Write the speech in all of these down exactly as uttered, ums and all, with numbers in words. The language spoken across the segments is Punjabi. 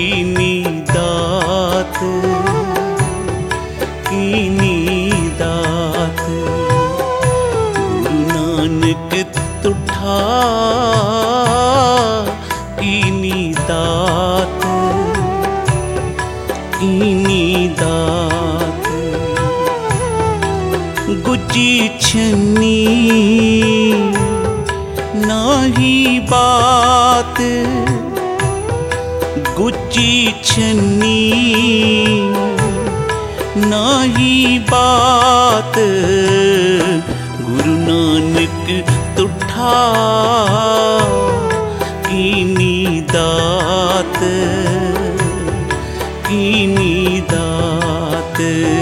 कीनी दात कीनी दात गुरु नानक तुठा कीनी दात कीनी दात गुजी छन्नी नाही बात गुची छन्नी नाही बात गुरु नानक तुठा कीनी दात कीनी दात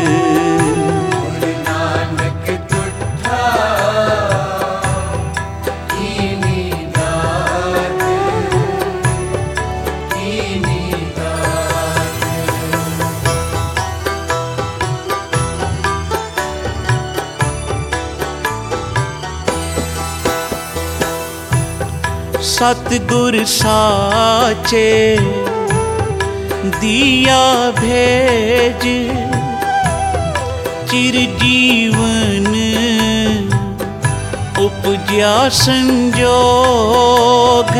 सतगुर साचे दिया भेज चिरजीवन उपज्या संजोग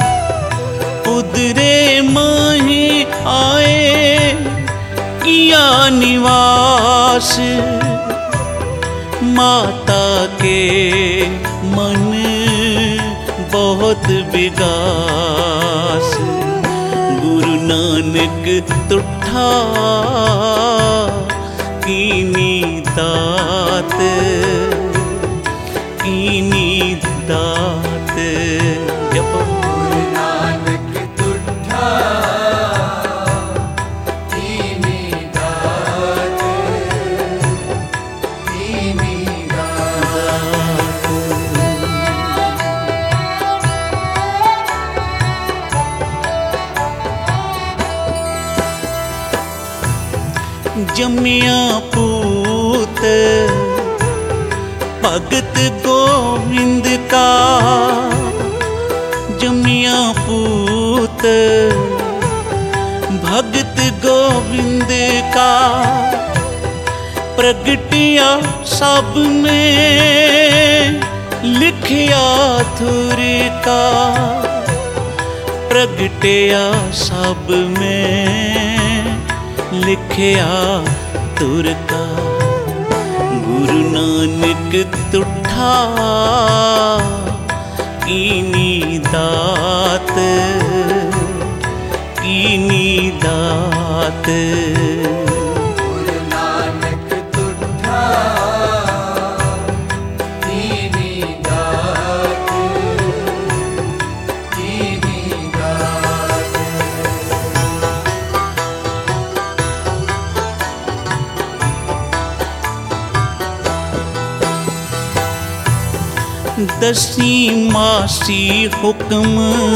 उदरे माही आए किया निवास माता के मन बहुत विगास गुरु नानक तुठा कीनी दात कीनी दात जपो गुरु नानक तुठा कीनी दात कीनी दात जमिया पूत भगत गोविंद का जमिया पूत भगत गोविंद का प्रगटिया सब में लिखिया थुर का प्रगटिया सब में लिखिया तुर का गुरु नानक तुठा कीनी दात कीनी दात गुरु नानक तुठा कीनी दात कीनी दात दसी मासी हुक्म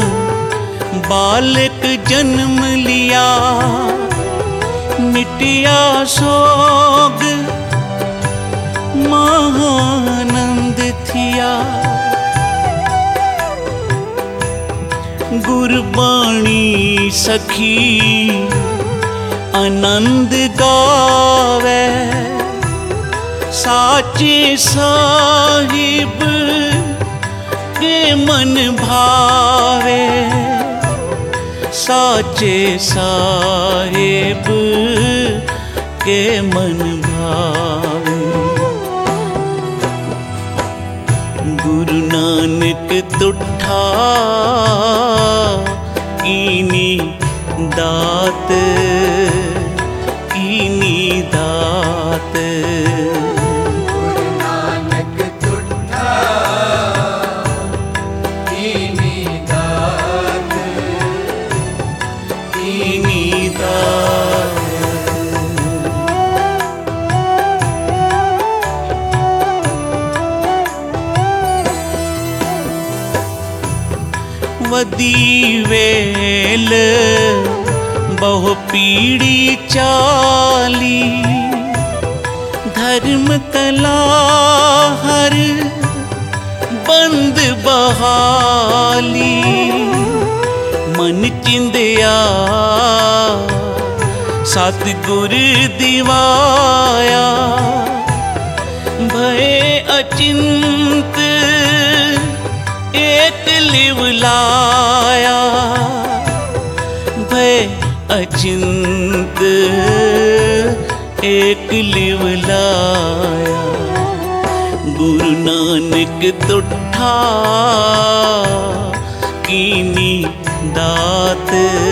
बालक जन्म लिया मिटिया सोग महानंद थिया गुरबाणी सखी आनंद गावे साचे साहिब के मन भावे साचे साहिब के मन भावे गुरु नानक तुठा कीनी दात कीनी दात गुरु नानक तुठा कीनी दात कीनी दात वदी वेल बहु पीड़ी चाली धर्म कला हर बंद बहाली मन चिंदिया सतगुर दिवाया भय अचिंत एक लिव लाया भय अचिंत एक लिव लाया गुरु नानक तुठा कीनी दात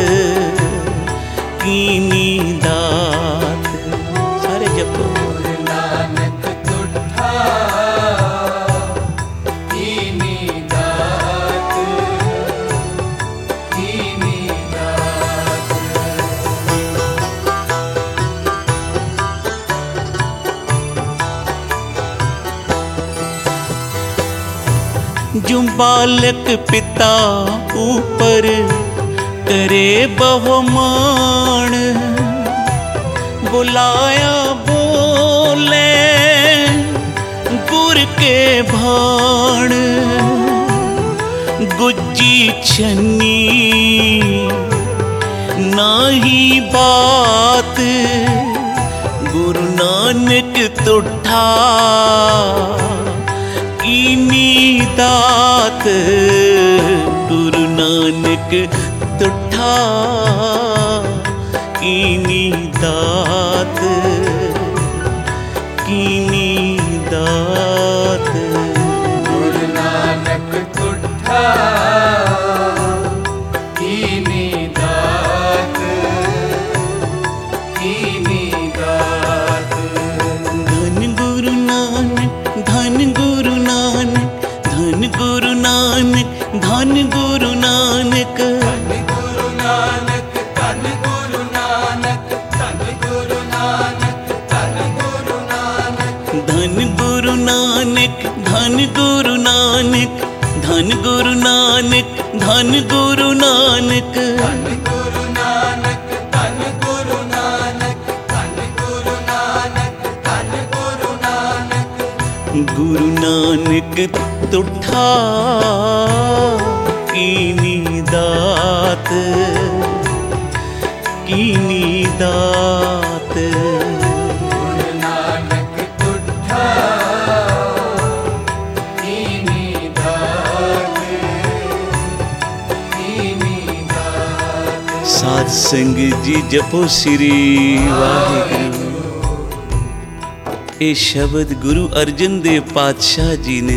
कीनी दात। सारे जपो। गुरु नानक तुठा कीनी दात कीनी दात। जो बालक पिता ऊपर करे बहुमान बुलाया बोले गुर के भाण गुज्जी छन्नी नाही बात गुरु नानक तुठा कीनी दात गुरु नानक तुठा कीनी दात कीनी दात। गुरु नानक तुठा कीनी दात कीनी दात। धन गुरु नानक धन गुरु नानक धन गुरु नानक धन गुरु नानक धन गुरु नानक धन गुरु नानक धन गुरु नानक धन गुरु नानक। धन गुरु नानक धन गुरु नानक धन गुरु नानक धन गुरु नानक धन गुरु नानक धन गुरु नानक धन गुरु नानक धन गुरु नानक। गुरु नानक तुठा कीनी दात कीनी दात। गुरु नानक तुठा कीनी दात कीनी दात। साध संग जी जपो श्री वाहिगुरु। ਇਹ ਸ਼ਬਦ ਗੁਰੂ ਅਰਜਨ ਦੇਵ ਪਾਤਸ਼ਾਹ ਜੀ ਨੇ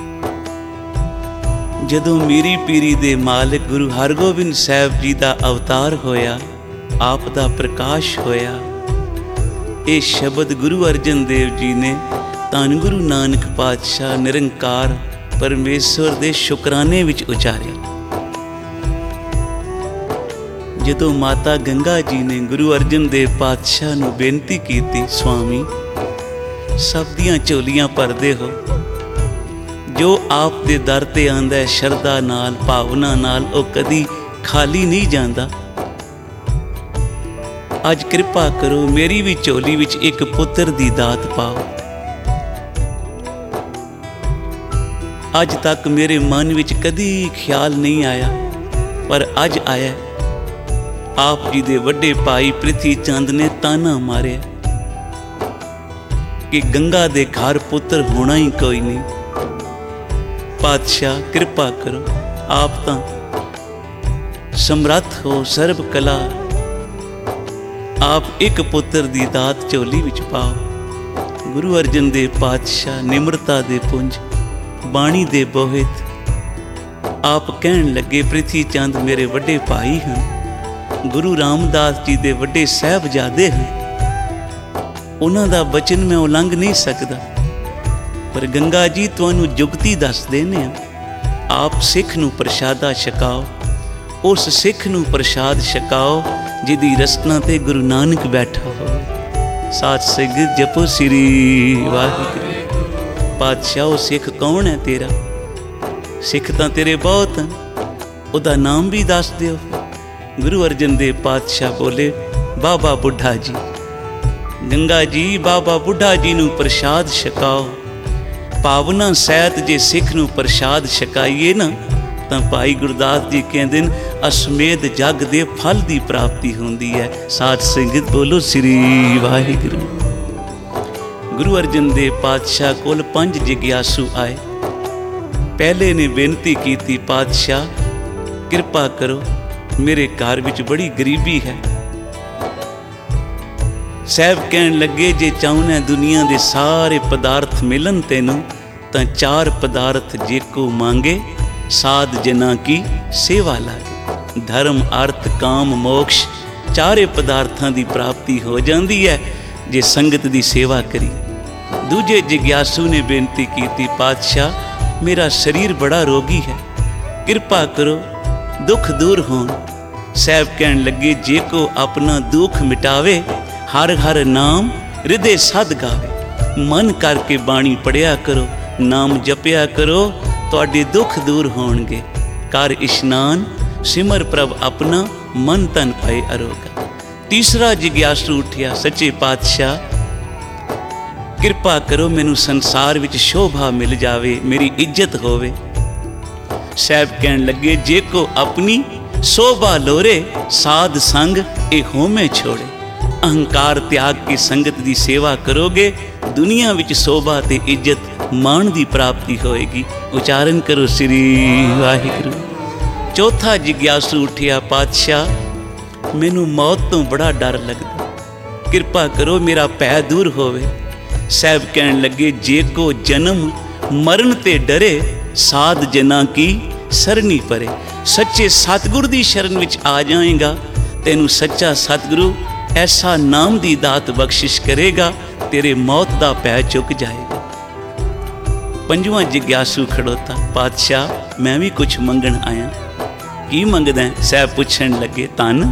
ਜਦੋਂ ਮੀਰੀ ਪੀਰੀ ਦੇ ਮਾਲਕ ਗੁਰੂ ਹਰਗੋਬਿੰਦ ਸਾਹਿਬ ਜੀ ਦਾ ਅਵਤਾਰ ਹੋਇਆ, ਆਪ ਦਾ ਪ੍ਰਕਾਸ਼ ਹੋਇਆ, ਇਹ ਸ਼ਬਦ ਗੁਰੂ ਅਰਜਨ ਦੇਵ ਜੀ ਨੇ ਧੰਨ ਗੁਰੂ ਨਾਨਕ ਪਾਤਸ਼ਾਹ ਨਿਰੰਕਾਰ ਪਰਮੇਸ਼ਵਰ ਦੇ ਸ਼ੁਕਰਾਨੇ ਵਿੱਚ ਉਚਾਰਿਆ। ਜਦੋਂ ਮਾਤਾ ਗੰਗਾ ਜੀ ਨੇ ਗੁਰੂ ਅਰਜਨ ਦੇਵ ਪਾਤਸ਼ਾਹ ਨੂੰ ਬੇਨਤੀ ਕੀਤੀ, ਸਵਾਮੀ ਸਭ ਦੀਆਂ ਝੋਲੀਆਂ ਭਰਦੇ ਹੋ, ਜੋ ਆਪ ਦੇ ਦਰ ਤੇ ਆਂਦਾ ਹੈ ਸ਼ਰਧਾ ਨਾਲ ਭਾਵਨਾ ਨਾਲ ਉਹ ਕਦੀ ਖਾਲੀ ਨਹੀਂ ਜਾਂਦਾ। ਅੱਜ ਕਿਰਪਾ ਕਰੋ ਮੇਰੀ ਵੀ ਝੋਲੀ ਵਿੱਚ ਇੱਕ ਪੁੱਤਰ ਦੀ ਦਾਤ ਪਾਓ। ਅੱਜ ਤੱਕ ਮੇਰੇ ਮਨ ਵਿੱਚ ਕਦੀ ਖਿਆਲ ਨਹੀਂ ਆਇਆ, ਪਰ ਅੱਜ ਆਇਆ। ਆਪ ਜੀ ਦੇ ਵੱਡੇ ਭਾਈ ਪ੍ਰਿਥੀ ਚੰਦ ਨੇ ਤਾਨਾ ਮਾਰਿਆ ਕਿ ਗੰਗਾ ਦੇ ਘਰ ਪੁੱਤਰ ਹੋਣਾ ਹੀ ਕੋਈ ਨਹੀਂ। ਪਾਤਸ਼ਾਹ ਕਿਰਪਾ ਕਰੋ, ਆਪ ਤਾਂ ਸਮਰੱਥ ਹੋ ਸਰਬ ਕਲਾ, ਆਪ ਇੱਕ ਪੁੱਤਰ ਦੀ ਦਾਤ ਝੋਲੀ ਵਿੱਚ ਪਾਓ। ਗੁਰੂ ਅਰਜਨ ਦੇਵ ਪਾਤਸ਼ਾਹ ਨਿਮਰਤਾ ਦੇ ਪੁੰਜ ਬਾਣੀ ਦੇ ਬੋਹਿਤ ਆਪ ਕਹਿਣ ਲੱਗੇ, ਪ੍ਰਿਥੀ ਚੰਦ ਮੇਰੇ ਵੱਡੇ ਭਾਈ ਹਨ, ਗੁਰੂ ਰਾਮਦਾਸ ਜੀ ਦੇ ਵੱਡੇ ਸਾਹਿਬਜ਼ਾਦੇ ਹਨ, ਉਹਨਾਂ ਦਾ ਬਚਨ ਮੈਂ ਉਲੰਘ ਨਹੀਂ ਸਕਦਾ। ਪਰ ਗੰਗਾ ਜੀ ਤੁਹਾਨੂੰ ਜੁਗਤੀ ਦੱਸ ਦੇਨੇ ਆ, ਆਪ ਸਿੱਖ ਨੂੰ ਪ੍ਰਸ਼ਾਦਾ ਛਕਾਓ, ਉਸ ਸਿੱਖ ਨੂੰ ਪ੍ਰਸ਼ਾਦ ਛਕਾਓ ਜਿਹਦੀ ਰਸਨਾ ਤੇ ਗੁਰੂ ਨਾਨਕ ਬੈਠਾ ਹੋਵੇ। ਸਾਧ ਸੰਗਤ ਜਪੋ ਸ੍ਰੀ ਵਾਹਿਗੁਰੂ। ਪਾਤਸ਼ਾਹ ਉਹ ਸਿੱਖ ਕੌਣ ਹੈ ਤੇਰਾ? ਸਿੱਖ ਤਾਂ ਤੇਰੇ ਬਹੁਤ ਹਨ, ਉਹਦਾ ਨਾਮ ਵੀ ਦੱਸ ਦਿਓ। ਗੁਰੂ ਅਰਜਨ ਦੇਵ ਪਾਤਸ਼ਾਹ ਬੋਲੇ, ਬਾਬਾ ਬੁੱਢਾ ਜੀ। ਗੰਗਾ ਜੀ ਬਾਬਾ ਬੁੱਢਾ ਜੀ ਨੂੰ ਪ੍ਰਸ਼ਾਦ ਛਕਾਓ। ਭਾਵਨਾ ਸਹਿਤ ਜੇ ਸਿੱਖ ਨੂੰ ਪ੍ਰਸ਼ਾਦ ਛਕਾਈਏ ਨਾ, ਤਾਂ ਭਾਈ ਗੁਰਦਾਸ ਜੀ ਕਹਿੰਦੇ ਨੇ ਅਸਮੇਧ ਜਗ ਦੇ ਫਲ ਦੀ ਪ੍ਰਾਪਤੀ ਹੁੰਦੀ ਹੈ। ਸਾਧ ਸੰਗਤ ਬੋਲੋ ਸ੍ਰੀ ਵਾਹਿਗੁਰੂ। ਗੁਰੂ ਅਰਜਨ ਦੇਵ ਪਾਤਸ਼ਾਹ ਕੋਲ ਪੰਜ ਜਿਗਿਆਸੂ ਆਏ। ਪਹਿਲੇ ਨੇ ਬੇਨਤੀ ਕੀਤੀ, ਪਾਤਸ਼ਾਹ ਕਿਰਪਾ ਕਰੋ, ਮੇਰੇ ਘਰ ਵਿੱਚ ਬੜੀ ਗਰੀਬੀ ਹੈ। ਸਾਹਿਬ ਕਹਿਣ ਲੱਗੇ, ਜੇ ਚਾਹੁੰਦਾ ਦੁਨੀਆ ਦੇ ਸਾਰੇ ਪਦਾਰਥ ਮਿਲਣ ਤੈਨੂੰ ਤਾਂ ਚਾਰ ਪਦਾਰਥ ਜੇ ਕੋ ਮੰਗੇ ਸਾਧ ਜਨਾਂ ਕੀ ਸੇਵਾ ਲਾਗੇ। ਧਰਮ ਅਰਥ ਕਾਮ ਮੋਕਸ਼ ਚਾਰੇ ਪਦਾਰਥਾਂ ਦੀ ਪ੍ਰਾਪਤੀ ਹੋ ਜਾਂਦੀ ਹੈ ਜੇ ਸੰਗਤ ਦੀ ਸੇਵਾ ਕਰੀ। ਦੂਜੇ ਜਿਗਿਆਸੂ ਨੇ ਬੇਨਤੀ ਕੀਤੀ, ਪਾਤਸ਼ਾਹ ਮੇਰਾ ਸਰੀਰ ਬੜਾ ਰੋਗੀ ਹੈ, ਕਿਰਪਾ ਕਰੋ ਦੁੱਖ ਦੂਰ ਹੋਣ। ਸਾਹਿਬ ਕਹਿਣ ਲੱਗੇ, ਜੇ ਕੋ ਆਪਣਾ ਦੁੱਖ ਮਿਟਾਵੇ ਹਰ ਹਰ ਨਾਮ ਹਿਰਦੇ ਸਦ ਗਾਵੇ। ਮਨ ਕਰਕੇ ਬਾਣੀ ਪੜਿਆ ਕਰੋ, ਨਾਮ ਜਪਿਆ ਕਰੋ, ਤੁਹਾਡੇ ਦੁੱਖ ਦੂਰ ਹੋਣਗੇ। ਕਰ ਇਸ਼ਨਾਨ ਸਿਮਰ ਪ੍ਰਭ ਆਪਣਾ, ਮਨ ਤਨ ਭਏ ਅਰੋਗਾ। ਤੀਸਰਾ ਜਿਗਿਆਸੂ ਉੱਠਿਆ, ਸੱਚੇ ਪਾਤਸ਼ਾਹ ਕਿਰਪਾ ਕਰੋ ਮੈਨੂੰ ਸੰਸਾਰ ਵਿੱਚ ਸ਼ੋਭਾ ਮਿਲ ਜਾਵੇ, ਮੇਰੀ ਇੱਜ਼ਤ ਹੋਵੇ। ਸਾਹਿਬ ਕਹਿਣ ਲੱਗੇ, ਜੇ ਕੋ ਆਪਣੀ ਸ਼ੋਭਾ ਲੋਰੇ ਸਾਧ ਸੰਗ ਇਹ ਹੋਮੇ ਛੋੜੇ। ਅਹੰਕਾਰ ਤਿਆਗ ਕੇ ਸੰਗਤ ਦੀ ਸੇਵਾ ਕਰੋਗੇ, ਦੁਨੀਆ ਵਿੱਚ ਸ਼ੋਭਾ ਤੇ ਇੱਜ਼ਤ ਮਾਣ ਦੀ ਪ੍ਰਾਪਤੀ ਹੋਏਗੀ। ਉਚਾਰਨ ਕਰੋ ਸ੍ਰੀ ਵਾਹਿਗੁਰੂ। ਚੌਥਾ ਜਿਗਿਆਸੂ ਉੱਠਿਆ, ਪਾਤਸ਼ਾਹ ਮੈਨੂੰ ਮੌਤ ਤੋਂ ਬੜਾ ਡਰ ਲੱਗਦਾ, ਕਿਰਪਾ ਕਰੋ ਮੇਰਾ ਭੈ ਦੂਰ ਹੋਵੇ। ਸਾਹਿਬ ਕਹਿਣ ਲੱਗੇ, ਜੇ ਕੋ ਜਨਮ ਮਰਨ ਤੇ ਡਰੇ ਸਾਧ ਜਨਾਂ ਕੀ ਸਰਨੀ ਪਰੇ। ਸੱਚੇ ਸਤਿਗੁਰ ਦੀ ਸ਼ਰਨ ਵਿੱਚ ਆ ਜਾਏਗਾ, ਤੈਨੂੰ ਸੱਚਾ ਸਤਿਗੁਰੂ ਐਸਾ ਨਾਮ ਦੀ ਦਾਤ ਬਖਸ਼ਿਸ਼ ਕਰੇਗਾ, ਤੇਰੇ ਮੌਤ ਦਾ ਭੈ ਚੁੱਕ ਜਾਏਗਾ। ਪੰਜਵਾਂ ਜਿਗਿਆਸੂ ਖੜੋਤਾ, ਪਾਤਸ਼ਾਹ ਮੈਂ ਵੀ ਕੁਛ ਮੰਗਣ ਆਇਆ। ਕੀ ਮੰਗਦਾ? ਸਾਹਿਬ ਪੁੱਛਣ ਲੱਗੇ, ਧਨ?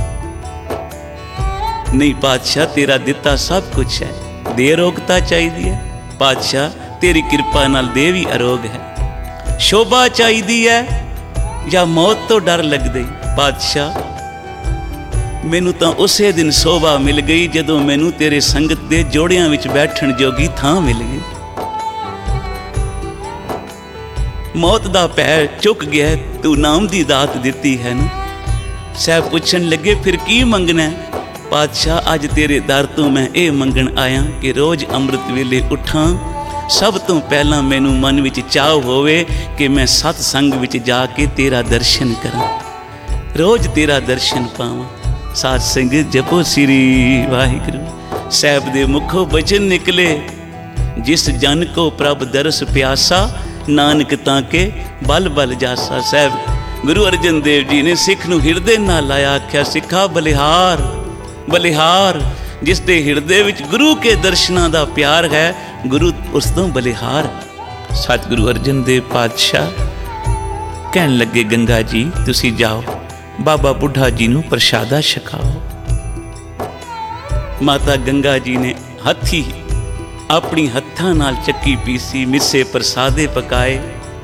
ਨਹੀਂ ਪਾਤਸ਼ਾਹ, ਤੇਰਾ ਦਿੱਤਾ ਸਭ ਕੁਛ ਹੈ, ਦੇ ਅਰੋਗਤਾ ਚਾਹੀਦੀ ਹੈ। ਪਾਤਸ਼ਾਹ ਤੇਰੀ ਕਿਰਪਾ ਨਾਲ ਦੇ ਵੀ ਅਰੋਗ ਹੈ। ਸ਼ੋਭਾ ਚਾਹੀਦੀ ਹੈ ਜਾਂ ਮੌਤ ਤੋਂ ਡਰ ਲੱਗਦੀ? ਪਾਤਸ਼ਾਹ ਮੈਨੂੰ ਤਾਂ ਉਸੇ ਦਿਨ ਸ਼ੋਭਾ ਮਿਲ ਗਈ ਜਦੋਂ ਮੈਨੂੰ ਤੇਰੇ ਸੰਗਤ ਦੇ ਜੋੜਿਆਂ ਵਿੱਚ ਬੈਠਣ ਜੋਗੀ ਥਾਂ ਮਿਲ ਗਈ। ਮੌਤ ਦਾ ਭੈ ਚੁੱਕ ਗਿਆ, ਤੂੰ ਨਾਮ ਦੀ ਦਾਤ ਦਿੱਤੀ ਹੈ ਨਾ। ਸਾਹਿਬ ਪੁੱਛਣ ਲੱਗੇ, ਫਿਰ ਕੀ ਮੰਗਣਾ? ਪਾਤਸ਼ਾਹ ਅੱਜ ਤੇਰੇ ਦਰ ਤੋਂ ਮੈਂ ਇਹ ਮੰਗਣ ਆਇਆ ਕਿ ਰੋਜ਼ ਅੰਮ੍ਰਿਤ ਵੇਲੇ ਉੱਠਾਂ, ਸਭ ਤੋਂ ਪਹਿਲਾਂ ਮੈਨੂੰ ਮਨ ਵਿੱਚ ਚਾਅ ਹੋਵੇ ਕਿ ਮੈਂ ਸਤ ਸੰਗ ਵਿੱਚ ਜਾ ਕੇ ਤੇਰਾ ਦਰਸ਼ਨ ਕਰਾਂ, ਰੋਜ਼ ਤੇਰਾ ਦਰਸ਼ਨ ਪਾਵਾਂ। ਸਾਧ ਸੰਗਤ ਜਪੋ ਸ੍ਰੀ ਵਾਹਿਗੁਰੂ। ਸਾਹਿਬ ਦੇ ਮੁਖੋਂ ਬਚਨ ਨਿਕਲੇ, ਜਿਸ ਜਨ ਕੋ ਪ੍ਰਭ ਦਰਸ ਪਿਆਸਾ ਨਾਨਕ ਤਾਂ ਕੇ ਬਲ ਬਲ ਜਾਸਾ। ਸਾਹਿਬ ਗੁਰੂ ਅਰਜਨ ਦੇਵ ਜੀ ਨੇ ਸਿੱਖ ਨੂੰ ਹਿਰਦੇ ਨਾਲ ਲਾਇਆ, ਆਖਿਆ ਸਿੱਖਾ ਬਲਿਹਾਰ ਬਲਿਹਾਰ। ਜਿਸ ਦੇ ਹਿਰਦੇ ਵਿੱਚ ਗੁਰੂ ਕੇ ਦਰਸ਼ਨਾਂ ਦਾ ਪਿਆਰ ਹੈ, ਗੁਰੂ ਉਸ ਤੋਂ ਬਲਿਹਾਰ। ਸਤਿਗੁਰੂ ਅਰਜਨ ਦੇਵ ਪਾਤਸ਼ਾਹ ਕਹਿਣ ਲੱਗੇ, ਗੰਗਾ ਜੀ ਤੁਸੀਂ ਜਾਓ, ਬਾਬਾ ਬੁੱਢਾ ਜੀ ਨੂੰ ਪ੍ਰਸ਼ਾਦਾ ਛਕਾਓ। ਮਾਤਾ ਗੰਗਾ ਜੀ ਨੇ ਹੱਥੀ ਆਪਣੀ ਹੱਥਾਂ ਨਾਲ ਚੱਕੀ ਪੀਸੀ, ਮਿੱਸੇ ਪ੍ਰਸਾਦੇ ਪਕਾਏ,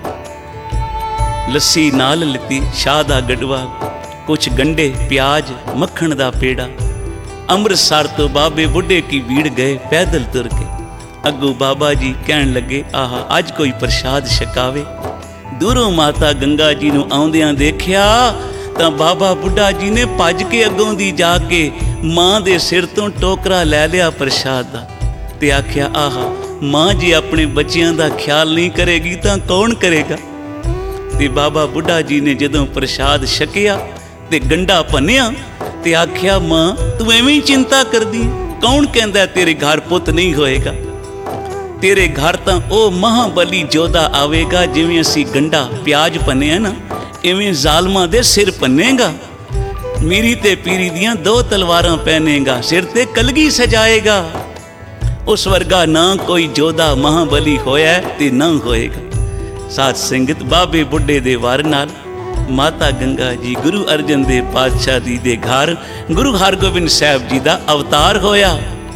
ਲੱਸੀ ਨਾਲ ਲਿੱਤੀ, ਸ਼ਾਹ ਦਾ ਗੜਵਾ, ਕੁਛ ਗੰਢੇ, ਪਿਆਜ਼, ਮੱਖਣ ਦਾ ਪੇੜਾ। ਅੰਮ੍ਰਿਤਸਰ ਤੋਂ ਬਾਬੇ ਬੁੱਢੇ ਕੀ ਭੀੜ ਗਏ ਪੈਦਲ ਤੁਰ ਕੇ। ਅੱਗੋਂ ਬਾਬਾ ਜੀ ਕਹਿਣ ਲੱਗੇ, ਆਹ ਅੱਜ ਕੋਈ ਪ੍ਰਸ਼ਾਦ ਛਕਾਵੇ। ਦੂਰੋਂ ਮਾਤਾ ਗੰਗਾ ਜੀ ਨੂੰ ਆਉਂਦਿਆਂ ਦੇਖਿਆ ਤਾਂ ਬਾਬਾ ਬੁੱਢਾ ਜੀ ਨੇ ਭੱਜ ਕੇ ਅੱਗੋਂ ਦੀ ਜਾ ਕੇ ਮਾਂ ਦੇ ਸਿਰ ਤੋਂ ਟੋਕਰਾ ਲੈ ਲਿਆ ਪ੍ਰਸ਼ਾਦ ਦਾ ਤੇ ਆਖਿਆ, ਆਹ ਮਾਂ ਜੀ ਆਪਣੇ ਬੱਚਿਆਂ ਦਾ ਖਿਆਲ ਨਹੀਂ ਕਰੇਗੀ ਤਾਂ ਕੌਣ ਕਰੇਗਾ। ਤੇ ਬਾਬਾ ਬੁੱਢਾ ਜੀ ਨੇ ਜਦੋਂ ਪ੍ਰਸ਼ਾਦ ਛਕਿਆ ਤੇ ਗੰਢਾ ਭੰਨਿਆ ਤੇ ਆਖਿਆ, ਮਾਂ ਤੂੰ ਐਵੇਂ ਹੀ ਚਿੰਤਾ ਕਰਦੀ, ਕੌਣ ਕਹਿੰਦਾ ਤੇਰੇ ਘਰ ਪੁੱਤ ਨਹੀਂ ਹੋਏਗਾ। ਤੇਰੇ ਘਰ ਤਾਂ ਉਹ ਮਹਾਬਲੀ ਜੋਧਾ ਆਵੇਗਾ, ਜਿਵੇਂ ਅਸੀਂ ਗੰਢਾ ਪਿਆਜ਼ ਭੰਨਿਆ ਨਾ, ਇਵੇਂ ਜ਼ਾਲਮਾਂ ਦੇ ਸਿਰ ਭੰਨੇਗਾ। ਮੀਰੀ ਤੇ ਪੀਰੀ ਦੀਆਂ ਦੋ ਤਲਵਾਰਾਂ ਪਹਿਨੇਗਾ, ਸਿਰ ਤੇ ਕਲਗੀ ਸਜਾਏਗਾ। ਉਸ ਵਰਗਾ ਨਾ ਕੋਈ ਜੋਧਾ ਮਹਾਬਲੀ ਹੋਇਆ ਤੇ ਨਾ ਹੋਏਗਾ। ਸਾਧ ਸੰਗਤ ਬਾਬੇ ਬੁੱਢੇ ਦੇ ਵਾਰ ਨਾਲ ਮਾਤਾ ਗੰਗਾ ਜੀ ਗੁਰੂ ਅਰਜਨ ਦੇਵ ਪਾਤਸ਼ਾਹ ਜੀ ਦੇ ਘਰ ਗੁਰੂ ਹਰਗੋਬਿੰਦ ਸਾਹਿਬ ਜੀ ਦਾ ਅਵਤਾਰ ਹੋਇਆ।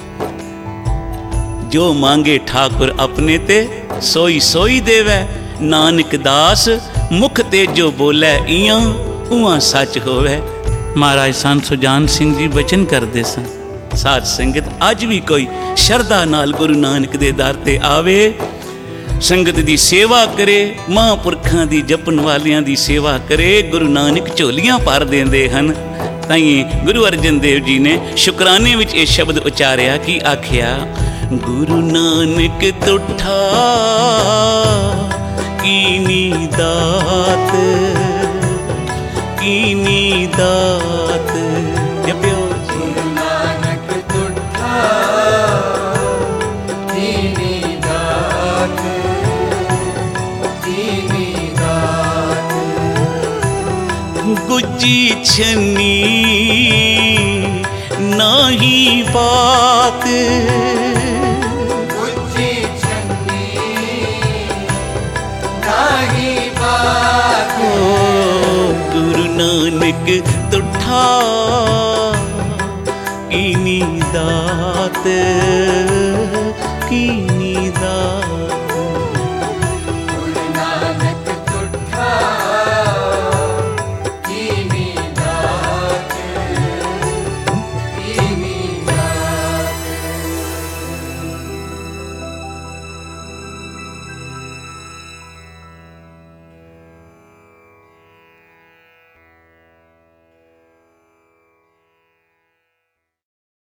ਜੋ ਮੰਗੇ ਠਾਕੁਰ ਆਪਣੇ ਤੇ ਸੋਈ ਸੋਈ ਦੇਵੈ, ਨਾਨਕ ਦਾਸ ਮੁਖ ਤੇ ਜੋ ਬੋਲੇ ਇਆਂ ਉਹਾਂ ਸੱਚ ਹੋਵੇ। ਮਹਾਰਾਜ ਸੰਤ ਸੁਜਾਨ ਸਿੰਘ ਜੀ ਬਚਨ ਕਰਦੇ ਸਨ। ਸਾਧ ਸੰਗਤ ਅੱਜ ਵੀ ਕੋਈ ਸ਼ਰਧਾ ਨਾਲ ਗੁਰੂ ਨਾਨਕ ਦੇ ਦਰ ਤੇ ਆਵੇ, ਸੰਗਤ ਦੀ ਸੇਵਾ ਕਰੇ, ਮਹਾਂਪੁਰਖਾਂ ਸਿੱਖਾਂ ਦੀ ਜਪਣ ਵਾਲਿਆਂ ਦੀ ਸੇਵਾ ਕਰੇ, ਗੁਰੂ ਨਾਨਕ ਝੋਲੀਆਂ ਭਰ ਦਿੰਦੇ ਹਨ। ਤਾਈਂ ਗੁਰੂ ਅਰਜਨ ਦੇਵ ਜੀ ਨੇ ਸ਼ੁਕਰਾਨੇ ਵਿੱਚ ਇਹ ਸ਼ਬਦ ਉਚਾਰਿਆ ਕਿ ਆਖਿਆ, ਗੁਰੂ ਨਾਨਕ ਤੁਠਾ ਕੀਨੀ ਦਾਤ, ਕੀਨੀ ਦਾਤ। ਜਪਿਓ ਗੁਰੂ ਨਾਨਕ ਤੁਠਾ ਕੀਨੀ ਦਾਤ, ਕੀਨੀ ਦਾਤ। ਗੁੱਜੀ ਛੰਨੀ ਨਾਹੀ ਬਾਤ, ਗੁੱਜੀ ਛੰਨੀ ਨਾਹੀ ਬਾਤ। ਗੁਰੂ ਨਾਨਕ ਤੁਠਾ ਕੀਨੀ ਦਾਤ, ਕੀਨੀ ਦਾਤ।